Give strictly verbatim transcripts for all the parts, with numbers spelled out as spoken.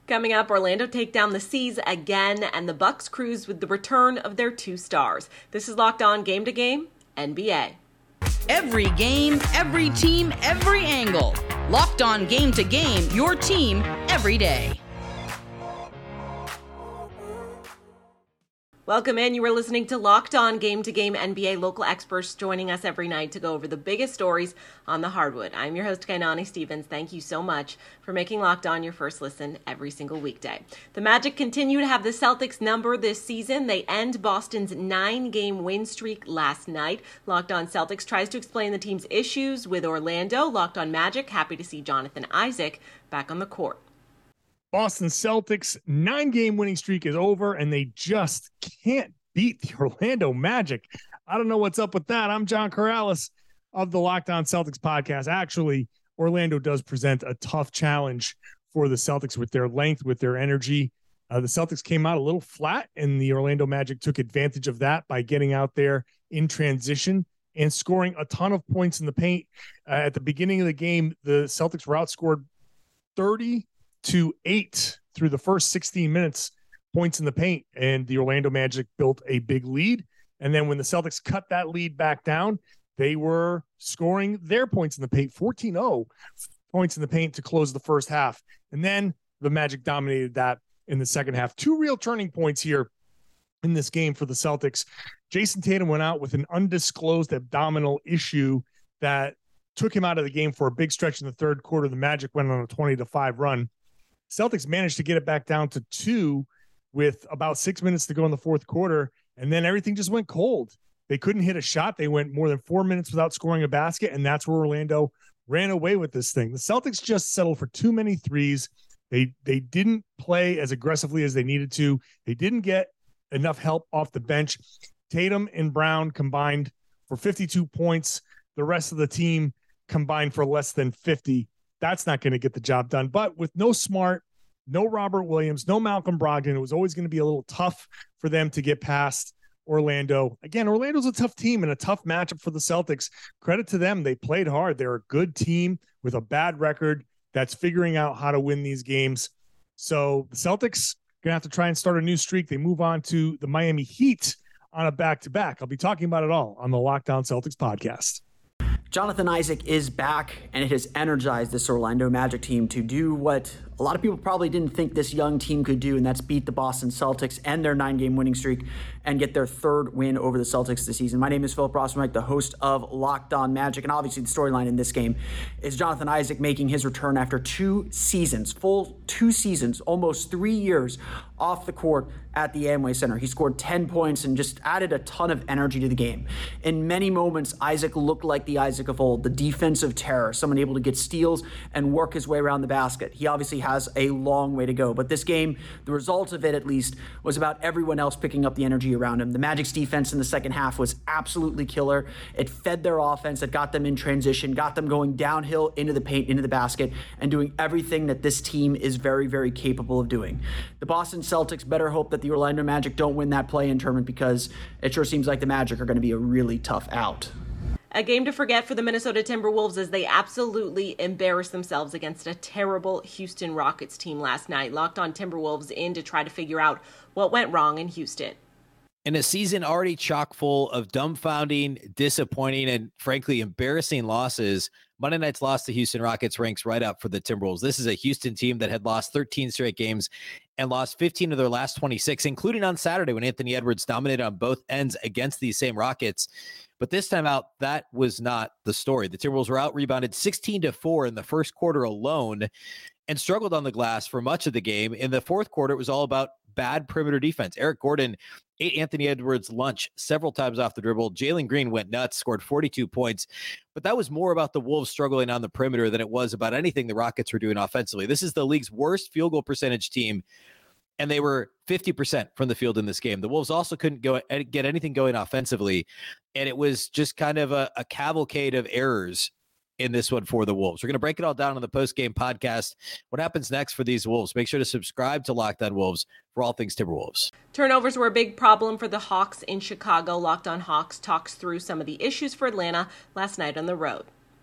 Coming up, Orlando take down the C's again, and the Bucks cruise with the return of their two stars. This is Locked On Game to Game, N B A. Every game, every team, every angle. Locked On Game to Game, your team every day. Welcome in. You are listening to Locked On Game to Game N B A, local experts joining us every night to go over the biggest stories on the hardwood. I'm your host, Kainani Stevens. Thank you so much for making Locked On your first listen every single weekday. The Magic continue to have the Celtics number this season. They end Boston's nine-game win streak last night. Locked On Celtics tries to explain the team's issues with Orlando. Locked On Magic, happy to see Jonathan Isaac back on the court. Boston Celtics nine-game winning streak is over, and they just can't beat the Orlando Magic. I don't know what's up with that. I'm John Corrales of the Locked On Celtics podcast. Actually, Orlando does present a tough challenge for the Celtics with their length, with their energy. Uh, the Celtics came out a little flat, and the Orlando Magic took advantage of that by getting out there in transition and scoring a ton of points in the paint. Uh, at the beginning of the game, the Celtics were outscored thirty to eight through the first sixteen minutes, points in the paint, and the Orlando Magic built a big lead. And then when the Celtics cut that lead back down, they were scoring their points in the paint, fourteen oh points in the paint to close the first half. And then the Magic dominated that in the second half. Two real turning points here in this game for the Celtics. Jason Tatum went out with an undisclosed abdominal issue that took him out of the game for a big stretch in the third quarter. The Magic went on a twenty to five run. Celtics managed to get it back down to two with about six minutes to go in the fourth quarter, and then everything just went cold. They couldn't hit a shot. They went more than four minutes without scoring a basket, and that's where Orlando ran away with this thing. The Celtics just settled for too many threes. They they didn't play as aggressively as they needed to. They didn't get enough help off the bench. Tatum and Brown combined for fifty-two points. The rest of the team combined for less than fifty. That's not going to get the job done. But with no Smart, no Robert Williams, no Malcolm Brogdon, it was always going to be a little tough for them to get past Orlando. Again, Orlando's a tough team and a tough matchup for the Celtics. Credit to them. They played hard. They're a good team with a bad record that's figuring out how to win these games. So the Celtics going to have to try and start a new streak. They move on to the Miami Heat on a back-to-back. I'll be talking about it all on the Locked On Celtics podcast. Jonathan Isaac is back, and it has energized this Orlando Magic team to do what a lot of people probably didn't think this young team could do, and that's beat the Boston Celtics and their nine-game winning streak and get their third win over the Celtics this season. My name is Philip Rossman, the host of Locked On Magic, and obviously the storyline in this game is Jonathan Isaac making his return after two seasons, full two seasons, almost three years off the court at the Amway Center. He scored ten points and just added a ton of energy to the game. In many moments, Isaac looked like the Isaac of old, the defensive terror, someone able to get steals and work his way around the basket. He obviously has a long way to go, but this game, the result of it at least, was about everyone else picking up the energy around him. The Magic's defense in the second half was absolutely killer. It fed their offense, it got them in transition, got them going downhill into the paint, into the basket, and doing everything that this team is very, very capable of doing. The Boston Celtics better hope that the Orlando Magic don't win that play-in tournament, because it sure seems like the Magic are going to be a really tough out. A game to forget for the Minnesota Timberwolves as they absolutely embarrassed themselves against a terrible Houston Rockets team last night. Locked On Timberwolves in to try to figure out what went wrong in Houston. In a season already chock full of dumbfounding, disappointing, and frankly embarrassing losses, Monday night's loss to Houston Rockets ranks right up for the Timberwolves. This is a Houston team that had lost thirteen straight games and lost fifteen of their last twenty-six, including on Saturday when Anthony Edwards dominated on both ends against these same Rockets. But this time out, that was not the story. The Timberwolves were out-rebounded sixteen to four in the first quarter alone and struggled on the glass for much of the game. In the fourth quarter, it was all about bad perimeter defense. Eric Gordon ate Anthony Edwards' lunch several times off the dribble. Jalen Green went nuts, scored forty-two points. But that was more about the Wolves struggling on the perimeter than it was about anything the Rockets were doing offensively. This is the league's worst field goal percentage team, and they were fifty percent from the field in this game. The Wolves also couldn't go get anything going offensively, and it was just kind of a, a cavalcade of errors in this one for the Wolves. We're going to break it all down on the post-game podcast. What happens next for these Wolves? Make sure to subscribe to Locked On Wolves for all things Timberwolves. Turnovers were a big problem for the Hawks in Chicago. Locked On Hawks talks through some of the issues for Atlanta last night on the road.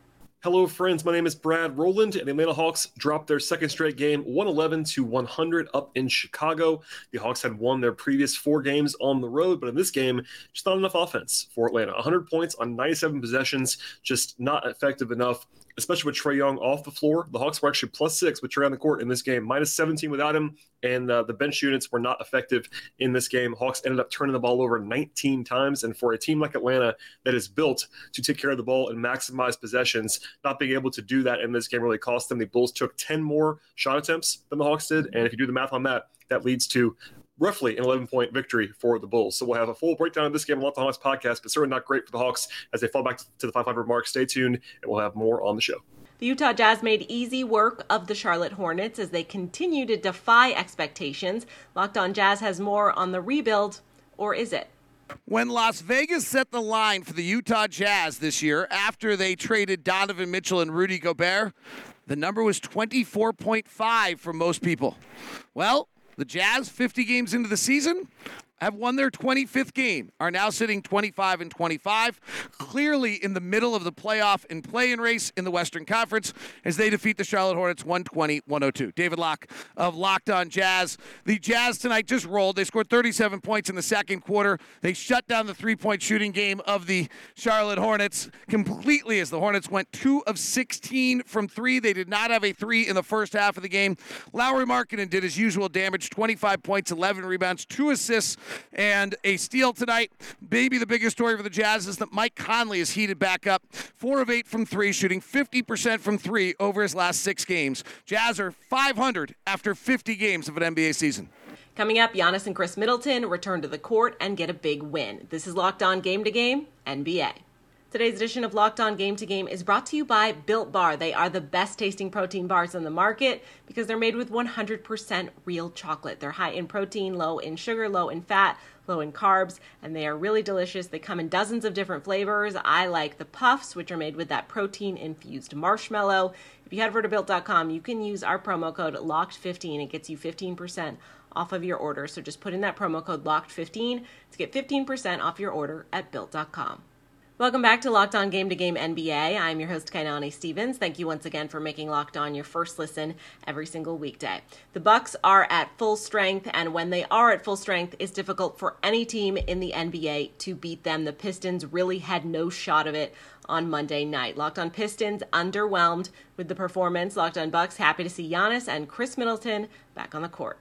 Hello, friends. My name is Brad Rowland, and the Atlanta Hawks dropped their second straight game, one eleven to one hundred, up in Chicago. The Hawks had won their previous four games on the road, but in this game, just not enough offense for Atlanta. one hundred points on ninety-seven possessions, just not effective enough, especially with Trae Young off the floor. The Hawks were actually plus six with Trae on the court in this game, minus seventeen without him, and uh, the bench units were not effective in this game. Hawks ended up turning the ball over nineteen times, and for a team like Atlanta that is built to take care of the ball and maximize possessions, not being able to do that in this game really cost them. The Bulls took ten more shot attempts than the Hawks did, and if you do the math on that, that leads to roughly an eleven-point victory for the Bulls. So we'll have a full breakdown of this game on Locked On Hawks podcast, but certainly not great for the Hawks as they fall back to the five hundred mark. Stay tuned, and we'll have more on the show. The Utah Jazz made easy work of the Charlotte Hornets as they continue to defy expectations. Locked On Jazz has more on the rebuild, or is it? When Las Vegas set the line for the Utah Jazz this year after they traded Donovan Mitchell and Rudy Gobert, the number was twenty-four point five for most people. Well, the Jazz, fifty games into the season, have won their twenty-fifth game, are now sitting twenty-five and twenty-five, clearly in the middle of the playoff and play-in race in the Western Conference as they defeat the Charlotte Hornets one twenty to one oh two. David Locke of Locked On Jazz. The Jazz tonight just rolled. They scored thirty-seven points in the second quarter. They shut down the three-point shooting game of the Charlotte Hornets completely as the Hornets went two of sixteen from three. They did not have a three in the first half of the game. Lauri Markkanen did his usual damage, twenty-five points, eleven rebounds, two assists, and a steal tonight. Maybe the biggest story for the Jazz is that Mike Conley is heated back up. Four of eight from three, shooting fifty percent from three over his last six games. Jazz are five hundred after fifty games of an N B A season. Coming up, Giannis and Chris Middleton return to the court and get a big win. This is Locked On Game to Game, N B A. Today's edition of Locked On Game to Game is brought to you by Built Bar. They are the best tasting protein bars on the market because they're made with one hundred percent real chocolate. They're high in protein, low in sugar, low in fat, low in carbs, and they are really delicious. They come in dozens of different flavors. I like the puffs, which are made with that protein-infused marshmallow. If you head over to built dot com, you can use our promo code locked fifteen. It gets you fifteen percent off of your order. So just put in that promo code locked fifteen to get fifteen percent off your order at built dot com. Welcome back to Locked On Game to Game N B A. I'm your host, Kainani Stevens. Thank you once again for making Locked On your first listen every single weekday. The Bucks are at full strength, and when they are at full strength, it's difficult for any team in the N B A to beat them. The Pistons really had no shot of it on Monday night. Locked On Pistons underwhelmed with the performance. Locked On Bucks happy to see Giannis and Chris Middleton back on the court.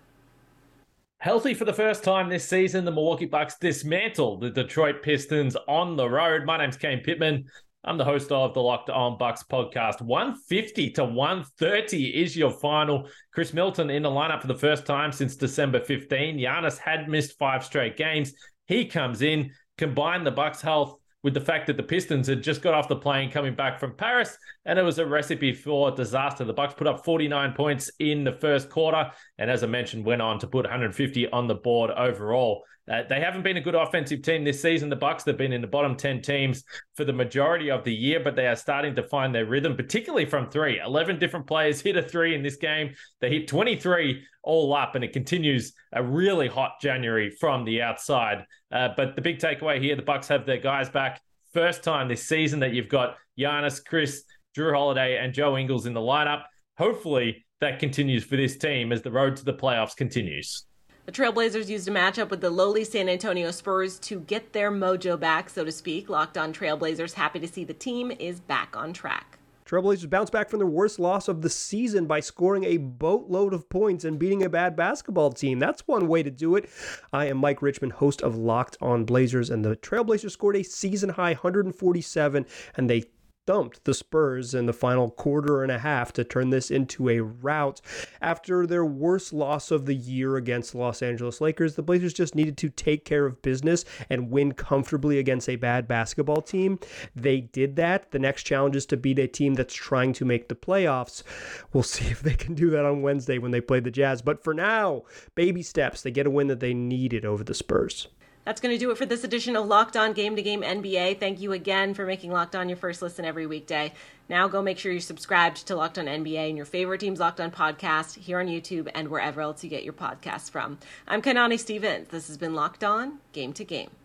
Healthy for the first time this season, the Milwaukee Bucks dismantle the Detroit Pistons on the road. My name's Kane Pittman. I'm the host of the Locked On Bucks podcast. one fifty to one thirty is your final. Chris Middleton in the lineup for the first time since December fifteenth. Giannis had missed five straight games. He comes in, combine the Bucks' health with the fact that the Pistons had just got off the plane coming back from Paris, and it was a recipe for disaster. The Bucks put up forty-nine points in the first quarter, and as I mentioned, went on to put one hundred fifty on the board overall. Uh, they haven't been a good offensive team this season, the Bucks. They've been in the bottom ten teams for the majority of the year, but they are starting to find their rhythm, particularly from three. eleven different players hit a three in this game. They hit twenty-three all up, and it continues a really hot January from the outside. Uh, but the big takeaway here, the Bucks have their guys back. First time this season that you've got Giannis, Chris, Drew Holiday, and Joe Ingles in the lineup. Hopefully that continues for this team as the road to the playoffs continues. The Trailblazers used a matchup with the lowly San Antonio Spurs to get their mojo back, so to speak. Locked On Trailblazers, happy to see the team is back on track. Trailblazers bounced back from their worst loss of the season by scoring a boatload of points and beating a bad basketball team. That's one way to do it. I am Mike Richmond, host of Locked On Blazers, and the Trailblazers scored a season-high one hundred forty-seven, and they thumped the Spurs in the final quarter and a half to turn this into a rout. After their worst loss of the year against the Los Angeles Lakers, the Blazers just needed to take care of business and win comfortably against a bad basketball team. They did that. The next challenge is to beat a team that's trying to make the playoffs. We'll see if they can do that on Wednesday when they play the Jazz. But for now, baby steps. They get a win that they needed over the Spurs. That's going to do it for this edition of Locked On Game to Game N B A. Thank you again for making Locked On your first listen every weekday. Now go make sure you're subscribed to Locked On N B A and your favorite team's Locked On podcast here on YouTube and wherever else you get your podcasts from. I'm Kainani Stevens. This has been Locked On Game to Game.